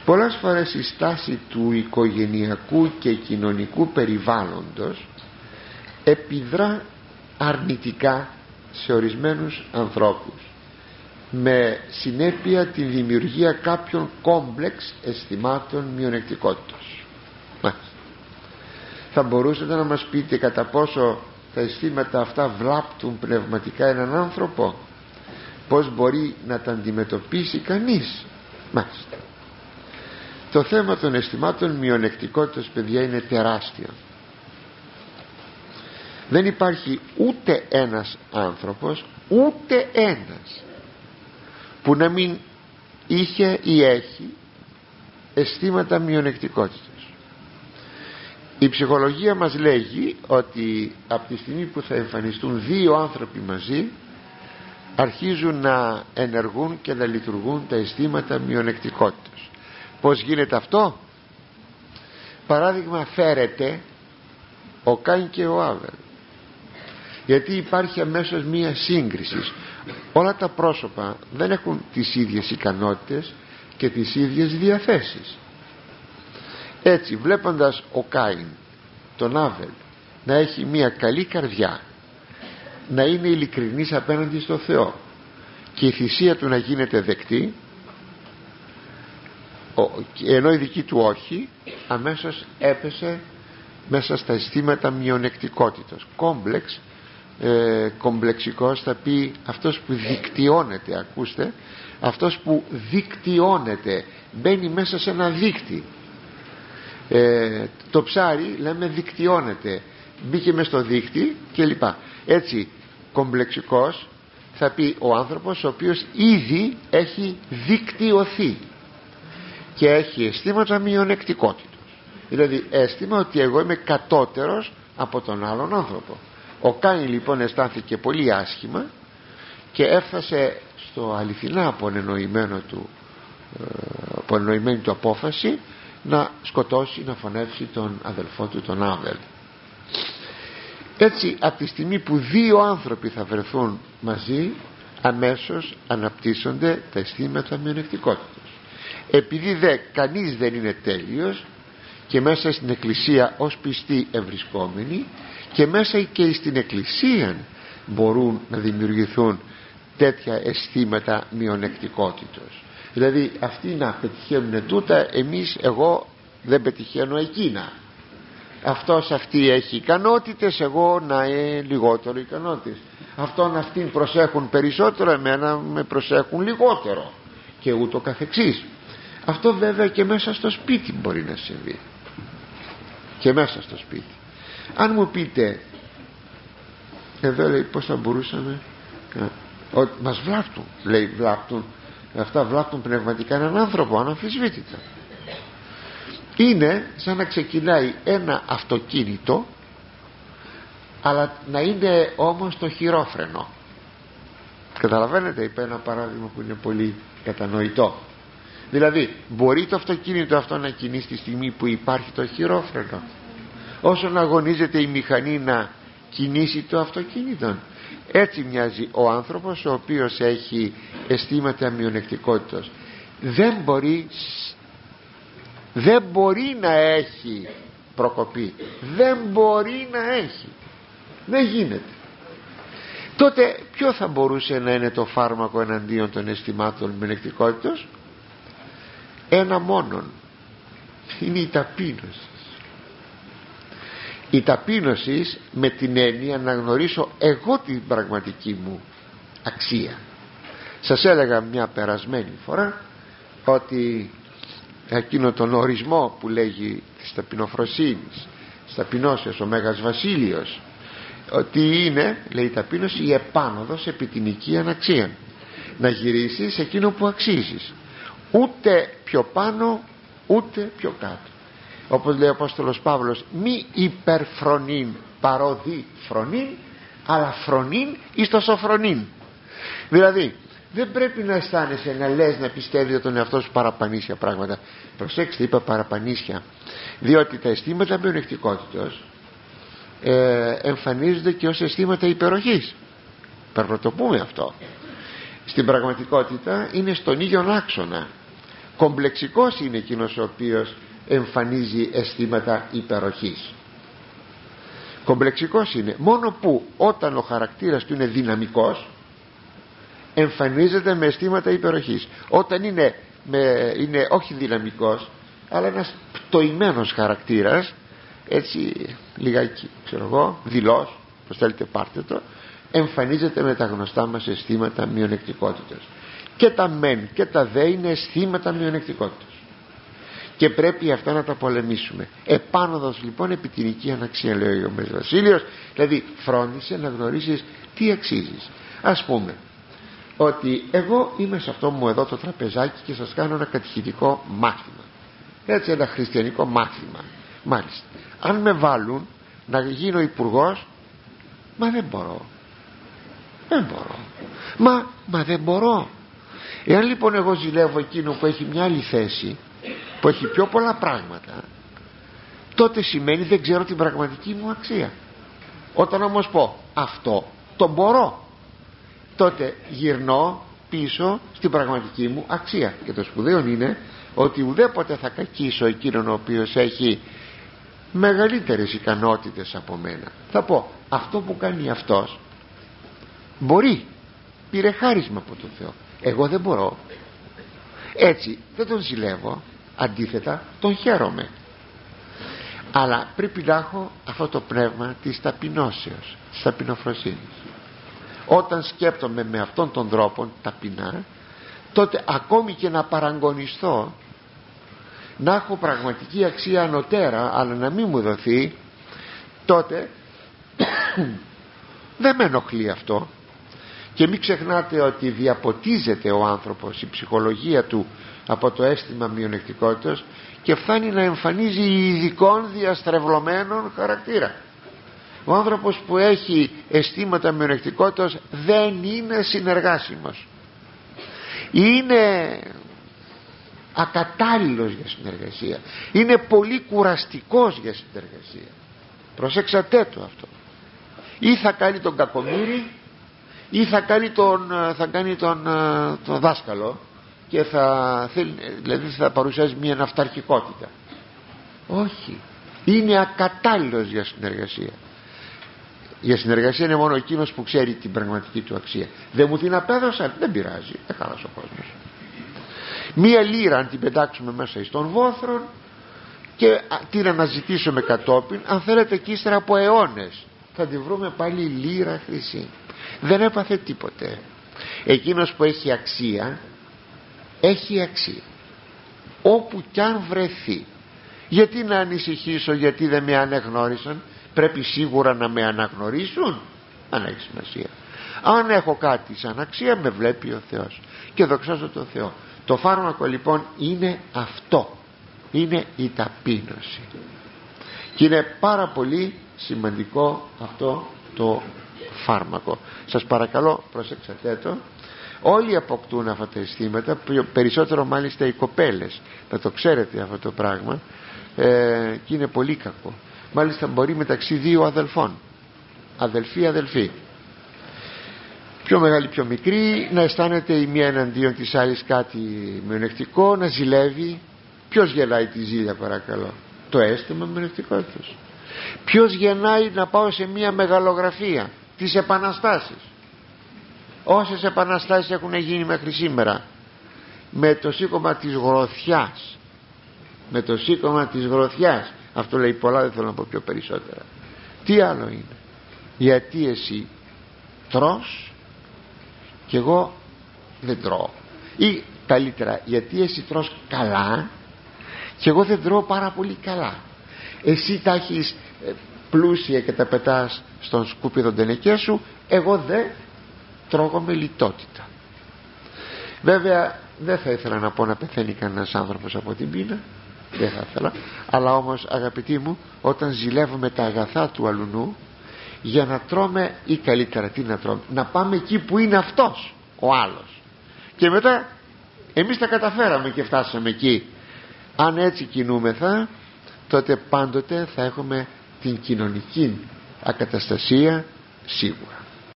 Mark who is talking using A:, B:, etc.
A: Πολλές φορές η στάση του οικογενειακού και κοινωνικού περιβάλλοντος επιδρά αρνητικά σε ορισμένους ανθρώπους, με συνέπεια τη δημιουργία κάποιων κόμπλεξ αισθημάτων μειονεκτικότητας. Θα μπορούσατε να μας πείτε κατά πόσο τα αισθήματα αυτά βλάπτουν πνευματικά έναν άνθρωπο? Πώς μπορεί να τα αντιμετωπίσει κανείς? Μάλιστα. Το θέμα των αισθημάτων μειονεκτικότητας, παιδιά, είναι τεράστιο. Δεν υπάρχει ούτε ένας άνθρωπος, ούτε ένας, που να μην είχε ή έχει αισθήματα μειονεκτικότητας. Η ψυχολογία μας λέγει ότι από τη στιγμή που θα εμφανιστούν δύο άνθρωποι μαζί, αρχίζουν να ενεργούν και να λειτουργούν τα αισθήματα μειονεκτικότητας. Πώς γίνεται αυτό? Παράδειγμα, φέρεται ο Κάιν και ο Άβελ, γιατί υπάρχει αμέσως μία σύγκριση. Όλα τα πρόσωπα δεν έχουν τις ίδιες ικανότητες και τις ίδιες διαθέσεις. Έτσι, βλέποντας ο Κάιν τον Άβελ να έχει μία καλή καρδιά, να είναι ειλικρινής απέναντι στο Θεό και η θυσία του να γίνεται δεκτή, ενώ η δική του όχι, αμέσως έπεσε μέσα στα αισθήματα μειονεκτικότητας. Κόμπλεξ, κομπλεξικός θα πει αυτός που δικτυώνεται. Ακούστε, αυτός που δικτυώνεται, μπαίνει μέσα σε ένα δίκτυ. Το ψάρι, λέμε, δικτυώνεται, μπήκε μες στο δίκτυ κλπ. Έτσι, κομπλεξικός θα πει ο άνθρωπος ο οποίος ήδη έχει δικτυωθεί και έχει αισθήματα μειονεκτικότητας, δηλαδή αίσθημα ότι εγώ είμαι κατώτερος από τον άλλον άνθρωπο. Ο Κάιν λοιπόν αισθάνθηκε πολύ άσχημα και έφτασε στο αληθινά απονενοημένη του απόφαση να σκοτώσει, να φωνεύσει τον αδελφό του τον Άβελ. Έτσι, από τη στιγμή που δύο άνθρωποι θα βρεθούν μαζί, αμέσως αναπτύσσονται τα αισθήματα μειονεκτικότητας. Επειδή κανείς δεν είναι τέλειος, και μέσα στην εκκλησία ως πιστοί ευρισκόμενοι και μέσα και στην εκκλησία μπορούν να δημιουργηθούν τέτοια αισθήματα μειονεκτικότητος. Δηλαδή αυτοί να πετυχαίνουν τούτα, εγώ δεν πετυχαίνω εκείνα. Αυτή έχει ικανότητες, εγώ να λιγότερο ικανότητες. Αυτήν προσέχουν περισσότερο, εμένα με προσέχουν λιγότερο, και ούτω καθεξής. Αυτό βέβαια και μέσα στο σπίτι μπορεί να συμβεί. Και μέσα στο σπίτι. Αν μου πείτε, εδώ λέει πώς θα μπορούσαμε, ότι μας βλάπτουν, λέει, βλάπτουν, αυτά βλάπτουν πνευματικά έναν άνθρωπο, αναμφισβήτητα. Είναι σαν να ξεκινάει ένα αυτοκίνητο, αλλά να είναι όμως το χειρόφρενο. Καταλαβαίνετε, είπα ένα παράδειγμα που είναι πολύ κατανοητό. Δηλαδή μπορεί το αυτοκίνητο αυτό να κινεί στη στιγμή που υπάρχει το χειρόφρενο, όσον αγωνίζεται η μηχανή να κινήσει το αυτοκίνητο. Έτσι μοιάζει ο άνθρωπος ο οποίος έχει αισθήματα μειονεκτικότητας. Δεν μπορεί να έχει προκοπή, δεν μπορεί να έχει, δεν γίνεται. Τότε ποιο θα μπορούσε να είναι το φάρμακο εναντίον των αισθημάτων μειονεκτικότητας? Ένα μόνον, είναι η ταπείνωση. Η ταπείνωση με την έννοια να γνωρίσω εγώ την πραγματική μου αξία. Σας έλεγα μια περασμένη φορά ότι εκείνο τον ορισμό που λέγει της ταπεινοφροσύνης, της ταπεινώσεως ο Μέγας Βασίλειος, ότι είναι, λέει η ταπείνωση, η επάνωδος επί την οικίαν αξία, να γυρίσεις εκείνο που αξίζεις, ούτε πιο πάνω ούτε πιο κάτω. Όπως λέει ο Απόστολος Παύλος, μη υπερφρονήν παρόδι φρονήν, αλλά φρονήν εις το σοφρονήν. Δηλαδή δεν πρέπει να αισθάνεσαι, να λες, να πιστεύεις τον εαυτό σου παραπανήσια πράγματα. Προσέξτε, είπα παραπανήσια, διότι τα αισθήματα μειονεκτικότητας εμφανίζονται και ως αισθήματα υπεροχής. Πρέπει να το πούμε αυτό. Στην πραγματικότητα είναι στον ίδιο άξονα. Κομπλεξικός είναι εκείνος ο οποίος εμφανίζει αισθήματα υπεροχής. Κομπλεξικός είναι μόνο που όταν ο χαρακτήρας του είναι δυναμικός, εμφανίζεται με αισθήματα υπεροχής. Όταν είναι όχι δυναμικός, αλλά ένας πτωημένος χαρακτήρας, έτσι λιγάκι δειλός, πως θέλετε πάρτε το, εμφανίζεται με τα γνωστά μας αισθήματα μειονεκτικότητας. Και τα μεν και τα δε είναι αισθήματα μειονεκτικότητας, και πρέπει αυτά να τα πολεμήσουμε. Επάνωδος λοιπόν επί την οικία αξία, λέει ο Μέζος Βασίλειος, δηλαδή φρόντισε να γνωρίσεις τι αξίζεις. Ας πούμε ότι εγώ είμαι σε αυτό μου εδώ το τραπεζάκι και σας κάνω ένα κατηχητικό μάθημα, έτσι, ένα χριστιανικό μάθημα. Μάλιστα, αν με βάλουν να γίνω υπουργός, μα δεν μπορώ, μα δεν μπορώ. Εάν λοιπόν εγώ ζηλεύω εκείνο που έχει μια άλλη θέση, που έχει πιο πολλά πράγματα, τότε σημαίνει δεν ξέρω την πραγματική μου αξία. Όταν όμως πω αυτό το μπορώ, τότε γυρνώ πίσω στην πραγματική μου αξία. Και το σπουδαίο είναι ότι ουδέποτε θα κακίσω εκείνον ο οποίος έχει μεγαλύτερες ικανότητες από μένα. Θα πω αυτό που κάνει αυτός μπορεί, πήρε χάρισμα από τον Θεό, εγώ δεν μπορώ. Έτσι δεν τον ζηλεύω, αντίθετα τον χαίρομαι. Αλλά πρέπει να έχω αυτό το πνεύμα της ταπεινώσεως, της ταπεινοφροσύνης. Όταν σκέπτομαι με αυτόν τον τρόπο ταπεινά, τότε ακόμη και να παραγωνιστώ, να έχω πραγματική αξία ανωτέρα, αλλά να μην μου δοθεί, τότε δεν με ενοχλεί αυτό. Και μην ξεχνάτε ότι διαποτίζεται ο άνθρωπος, η ψυχολογία του, από το αίσθημα μειονεκτικότητας και φτάνει να εμφανίζει ειδικών διαστρεβλωμένων χαρακτήρα. Ο άνθρωπος που έχει αισθήματα μειονεκτικότητας δεν είναι συνεργάσιμος, είναι ακατάλληλος για συνεργασία, είναι πολύ κουραστικός για συνεργασία. Προσέξατε το αυτό. Ή θα κάνει τον κακομοίρη, ή θα κάνει τον δάσκαλο, και δηλαδή θα παρουσιάζει μια ναυταρχικότητα. Όχι, είναι ακατάλληλος για συνεργασία. Για συνεργασία είναι μόνο εκείνος που ξέρει την πραγματική του αξία. Δεν μου την απέδωσαν, δεν πειράζει, χαλάς ο κόσμος. Μία λίρα αν την πετάξουμε μέσα στον βόθρο και την αναζητήσουμε κατόπιν, αν θέλετε και ύστερα από αιώνες, θα τη βρούμε πάλι λίρα χρυσή. Δεν έπαθε τίποτε. Εκείνος που έχει αξία, έχει αξία όπου κι αν βρεθεί. Γιατί να ανησυχήσω γιατί δεν με αναγνώρισαν? Πρέπει σίγουρα να με αναγνωρίσουν? Αν έχει σημασία. Αν έχω κάτι σαν αξία, με βλέπει ο Θεός και δοξάζω τον Θεό. Το φάρμακο λοιπόν είναι αυτό, είναι η ταπείνωση. Και είναι πάρα πολύ σημαντικό αυτό το φάρμακο. Σας παρακαλώ προσέξατε το. Όλοι αποκτούν αυτά τα αισθήματα, περισσότερο μάλιστα οι κοπέλες, να το ξέρετε αυτό το πράγμα, και είναι πολύ κακό. Μάλιστα μπορεί μεταξύ δύο αδελφών, αδελφή, πιο μεγάλη πιο μικρή, να αισθάνεται η μία εναντίον της άλλης κάτι μειονεκτικό, να ζηλεύει. Ποιος γελάει τη ζήλια παρακαλώ? Το αίσθημα μειονεκτικότητας. Ποιος γεννάει να πάω σε μία μεγαλογραφία, τις επαναστάσεις? Όσες επαναστάσεις έχουν γίνει μέχρι σήμερα, με το σήκωμα της γροθιάς, με το σήκωμα της γροθιάς, αυτό λέει πολλά, δεν θέλω να πω πιο περισσότερα. Τι άλλο είναι? Γιατί εσύ τρως και εγώ δεν τρώω, ή καλύτερα γιατί εσύ τρως καλά και εγώ δεν τρώω πάρα πολύ καλά. Εσύ τα έχεις πλούσια και τα πετάς στον σκούπιδο τενεκές σου, εγώ δεν τρώγω με λιτότητα. Βέβαια δεν θα ήθελα να πω να πεθαίνει κανένας άνθρωπος από την πείνα, δεν θα ήθελα, αλλά όμως αγαπητοί μου, όταν ζηλεύουμε τα αγαθά του αλουνού για να τρώμε, ή καλύτερα τι να τρώμε, να πάμε εκεί που είναι αυτός ο άλλος, και μετά εμείς τα καταφέραμε και φτάσαμε εκεί. Αν έτσι κινούμεθα, τότε πάντοτε θα έχουμε την κοινωνική ακαταστασία σίγουρα.